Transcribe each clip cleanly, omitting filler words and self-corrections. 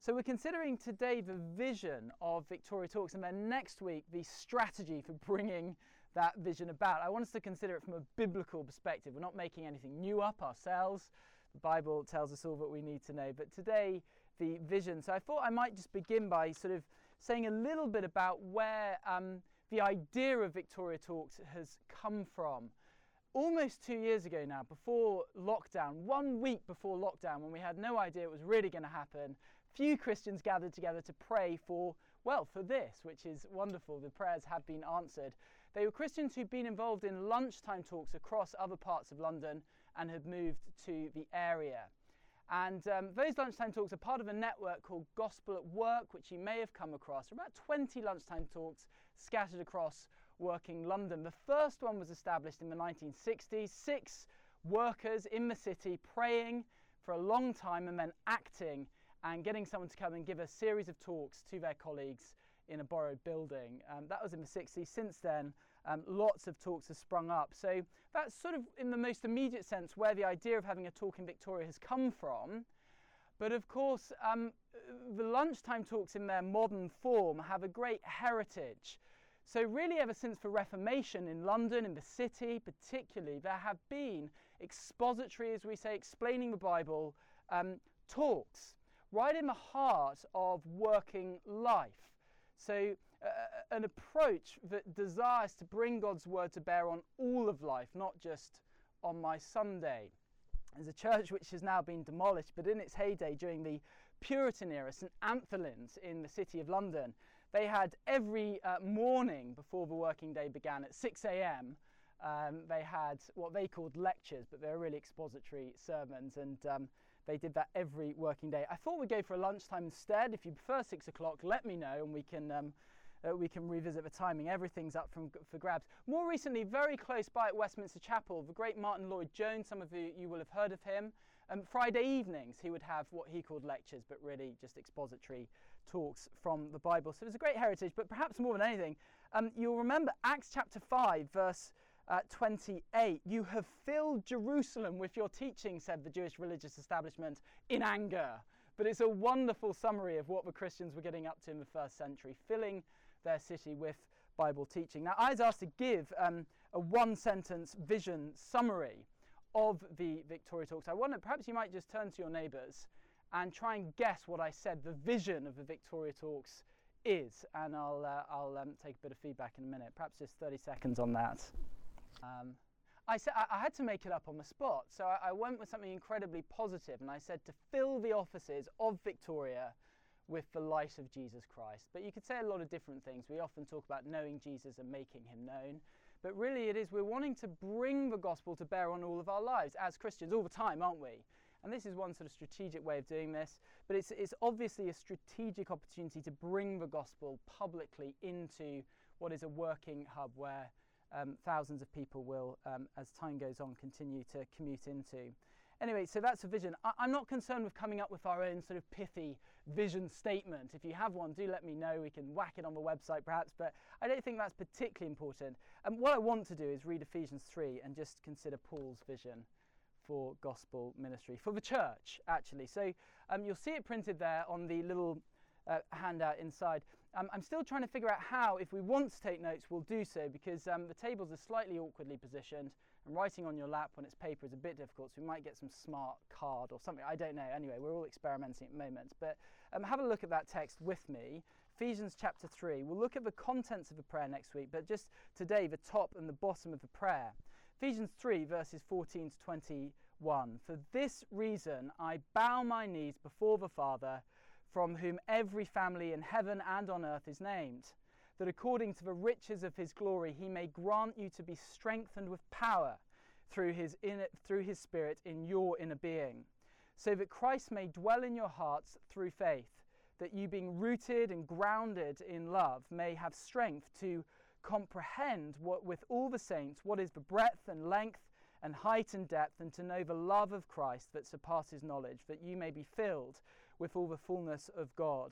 So we're considering today the vision of Victoria Talks, and then next week the strategy for bringing that vision about. I want us to consider it from a biblical perspective. We're not making anything new up ourselves. The Bible tells us all that we need to know. But today, the vision. So I thought I might just begin by sort of saying a little bit about where the idea of Victoria Talks has come from. Almost 2 years ago now, before lockdown, 1 week before lockdown, when we had no idea it was really going to happen, few Christians gathered together to pray for this, which is wonderful. The prayers have been answered. They were Christians who'd been involved in lunchtime talks across other parts of London and had moved to the area. And those lunchtime talks are part of a network called Gospel at Work, which you may have come across. There are about 20 lunchtime talks scattered across working London. The first one was established in the 1960s, 6 workers in the city praying for a long time and then acting and getting someone to come and give a series of talks to their colleagues in a borrowed building. That was in the 60s. Since then, lots of talks have sprung up. So that's sort of, in the most immediate sense, where the idea of having a talk in Victoria has come from. But of course, the lunchtime talks in their modern form have a great heritage. So really, ever since the Reformation in London, in the city particularly, there have been expository, as we say, explaining the Bible, talks right in the heart of working life. So an approach that desires to bring God's word to bear on all of life, not just on my Sunday. There's a church which has now been demolished, but in its heyday during the Puritan era, St Anthelyn's in the city of London, they had every morning before the working day began at 6 a.m. They had what they called lectures, but they were really expository sermons, and they did that every working day. I thought we'd go for a lunchtime instead. If you prefer 6 o'clock, let me know, and we can revisit the timing. Everything's up for grabs. More recently, very close by at Westminster Chapel, the great Martin Lloyd-Jones, some of you will have heard of him. Friday evenings, he would have what he called lectures, but really just expository talks from the Bible. So there's a great heritage, but perhaps more than anything, you'll remember Acts chapter 5, verse 28. You have filled Jerusalem with your teaching, said the Jewish religious establishment in anger. But it's a wonderful summary of what the Christians were getting up to in the first century, filling their city with Bible teaching. Now, I was asked to give a one-sentence vision summary of the Victoria Talks. I wonder, perhaps you might just turn to your neighbours and try and guess what I said the vision of the Victoria Talks is. And I'll take a bit of feedback in a minute, perhaps just 30 seconds on that. I said I had to make it up on the spot, so I went with something incredibly positive, and I said to fill the offices of Victoria with the light of Jesus Christ. But you could say a lot of different things. We often talk about knowing Jesus and making him known, but really it is we're wanting to bring the gospel to bear on all of our lives as Christians all the time, aren't we? And this is one sort of strategic way of doing this, but it's obviously a strategic opportunity to bring the gospel publicly into what is a working hub where thousands of people will, as time goes on, continue to commute into. Anyway, so that's a vision. I'm not concerned with coming up with our own sort of pithy vision statement. If you have one, do let me know. We can whack it on the website perhaps, but I don't think that's particularly important. And what I want to do is read Ephesians 3 and just consider Paul's vision for gospel ministry, for the church, actually. So you'll see it printed there on the little handout inside. I'm still trying to figure out how, if we want to take notes, we'll do so, because the tables are slightly awkwardly positioned, and writing on your lap when it's paper is a bit difficult, so we might get some smart card or something. I don't know. Anyway, we're all experimenting at the moment. But have a look at that text with me. Ephesians chapter 3. We'll look at the contents of the prayer next week, but just today, the top and the bottom of the prayer. Ephesians 3, verses 14 to 21. For this reason I bow my knees before the Father, from whom every family in heaven and on earth is named, that according to the riches of his glory he may grant you to be strengthened with power through his Spirit in your inner being, so that Christ may dwell in your hearts through faith, that you, being rooted and grounded in love, may have strength to comprehend with all the saints what is the breadth and length and height and depth, and to know the love of Christ that surpasses knowledge, that you may be filled with all the fullness of God.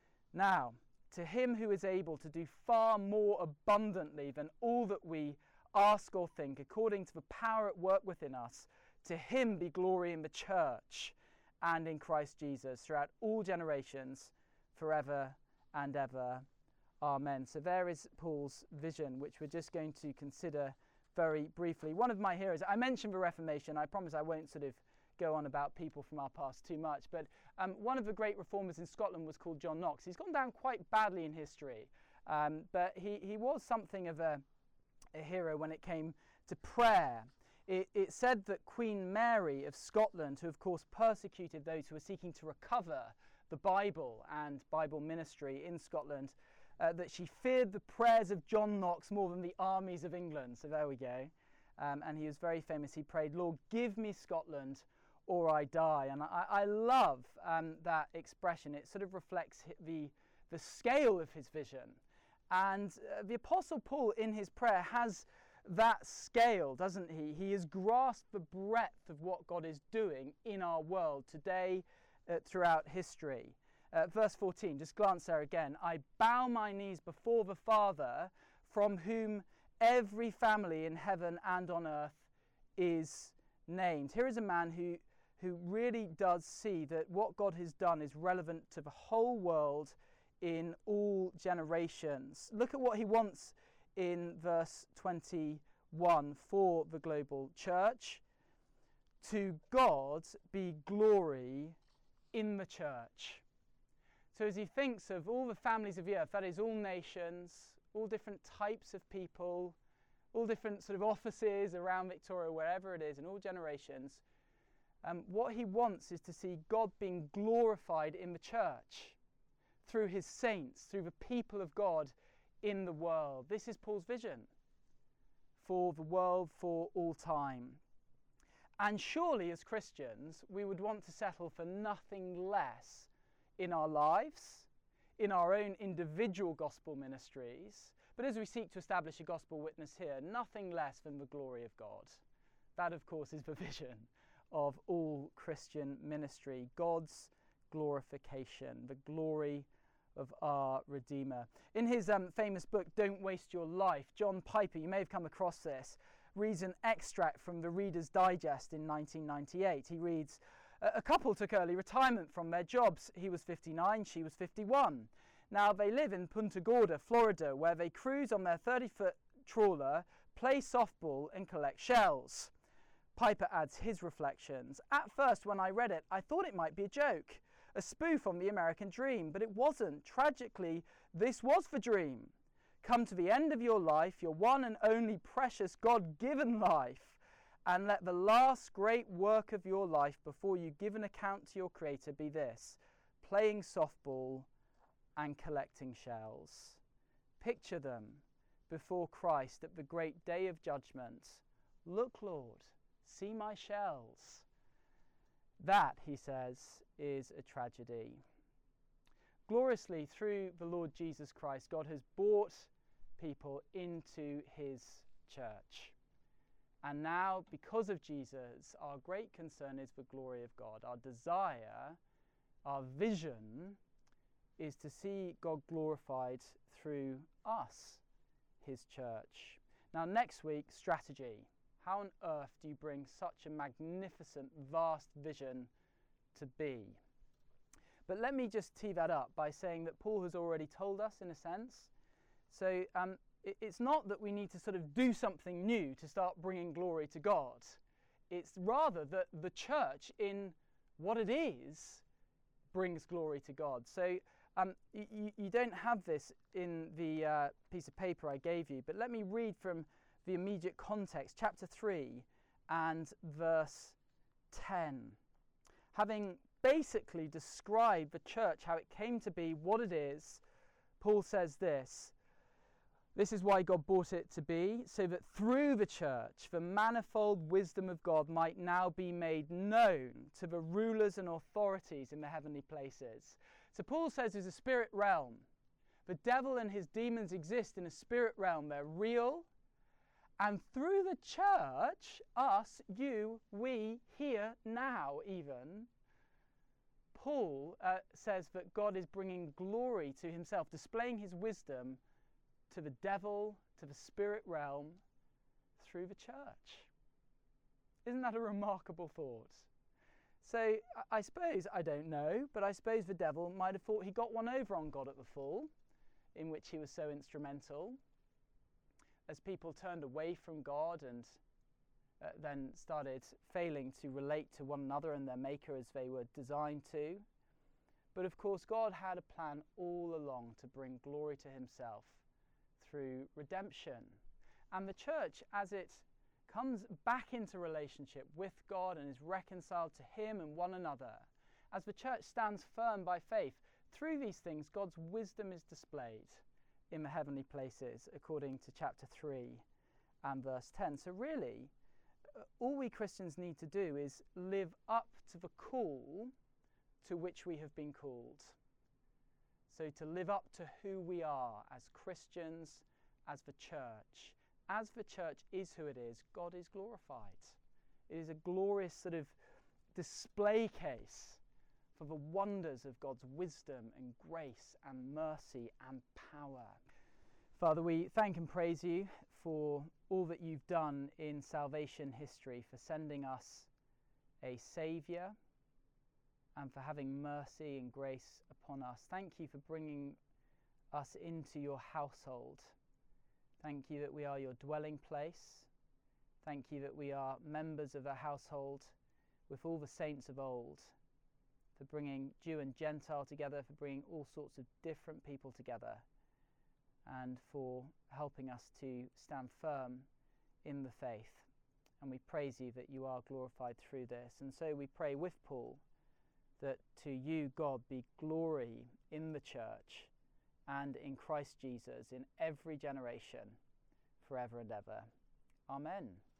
Now, to him who is able to do far more abundantly than all that we ask or think, according to the power at work within us, to him be glory in the church and in Christ Jesus throughout all generations, forever and ever. Amen. So there is Paul's vision, which we're just going to consider very briefly. One of my heroes, I mentioned the Reformation. I promise I won't sort of go on about people from our past too much, but one of the great reformers in Scotland was called John Knox. He's gone down quite badly in history, but he was something of a hero when it came to prayer. It said that Queen Mary of Scotland, who of course persecuted those who were seeking to recover the Bible and Bible ministry in Scotland, that she feared the prayers of John Knox more than the armies of England. So there we go. And he was very famous. He prayed, "Lord, give me Scotland or I die." And I love that expression. It sort of reflects the scale of his vision. And the Apostle Paul in his prayer has that scale, doesn't he? He has grasped the breadth of what God is doing in our world today, throughout history. Verse 14, just glance there again. "I bow my knees before the Father, from whom every family in heaven and on earth is named." Here is a man who really does see that what God has done is relevant to the whole world in all generations. Look at what he wants in verse 21 for the global church. "To God be glory in the church." So as he thinks of all the families of the earth, that is all nations, all different types of people, all different sort of offices around Victoria, wherever it is, in all generations, what he wants is to see God being glorified in the church, through his saints, through the people of God in the world. This is Paul's vision for the world for all time. And surely as Christians, we would want to settle for nothing less in our lives, in our own individual gospel ministries, but as we seek to establish a gospel witness here, nothing less than the glory of God. That, of course, is the vision of all Christian ministry, God's glorification, the glory of our Redeemer. In his famous book, Don't Waste Your Life, John Piper, you may have come across this, reads an extract from the Reader's Digest in 1998. He reads, "A couple took early retirement from their jobs. He was 59, she was 51. Now they live in Punta Gorda, Florida, where they cruise on their 30-foot trawler, play softball and collect shells." Piper adds his reflections. "At first, when I read it, I thought it might be a joke, a spoof on the American dream, but it wasn't. Tragically, this was the dream. Come to the end of your life, your one and only precious God-given life, and let the last great work of your life before you give an account to your Creator be this: playing softball and collecting shells. Picture them before Christ at the great day of judgment. Look, Lord, see my shells. That," he says, "is a tragedy." Gloriously, through the Lord Jesus Christ, God has brought people into his church. And now, because of Jesus, our great concern is the glory of God. Our desire, our vision, is to see God glorified through us, his church. Now, next week, strategy. How on earth do you bring such a magnificent, vast vision to be? But let me just tee that up by saying that Paul has already told us, in a sense. So it's not that we need to sort of do something new to start bringing glory to God. It's rather that the church, in what it is, brings glory to God. So you don't have this in the piece of paper I gave you, but let me read from the immediate context, chapter 3 and verse 10. Having basically described the church, how it came to be, what it is, Paul says this: "This is why God brought it to be, so that through the church the manifold wisdom of God might now be made known to the rulers and authorities in the heavenly places." So Paul says there's a spirit realm. The devil and his demons exist in a spirit realm. They're real. And through the church, us, you, we, here, now even, Paul says that God is bringing glory to himself, displaying his wisdom to the devil, to the spirit realm, through the church. Isn't that a remarkable thought? So I suppose, I don't know, but I suppose the devil might have thought he got one over on God at the fall, in which he was so instrumental. As people turned away from God and then started failing to relate to one another and their Maker as they were designed to. But of course, God had a plan all along to bring glory to himself through redemption. And the church, as it comes back into relationship with God and is reconciled to him and one another, as the church stands firm by faith, through these things God's wisdom is displayed in the heavenly places, according to chapter 3 and verse 10. So really, all we Christians need to do is live up to the call to which we have been called. So to live up to who we are as Christians, as the church. As the church is who it is, God is glorified. It is a glorious sort of display case for the wonders of God's wisdom and grace and mercy and power. Father, we thank and praise you for all that you've done in salvation history, for sending us a Saviour and for having mercy and grace upon us. Thank you for bringing us into your household. Thank you that we are your dwelling place. Thank you that we are members of a household with all the saints of old, for bringing Jew and Gentile together, for bringing all sorts of different people together, and for helping us to stand firm in the faith. And we praise you that you are glorified through this. And so we pray with Paul that to you, God, be glory in the church and in Christ Jesus in every generation, forever and ever. Amen.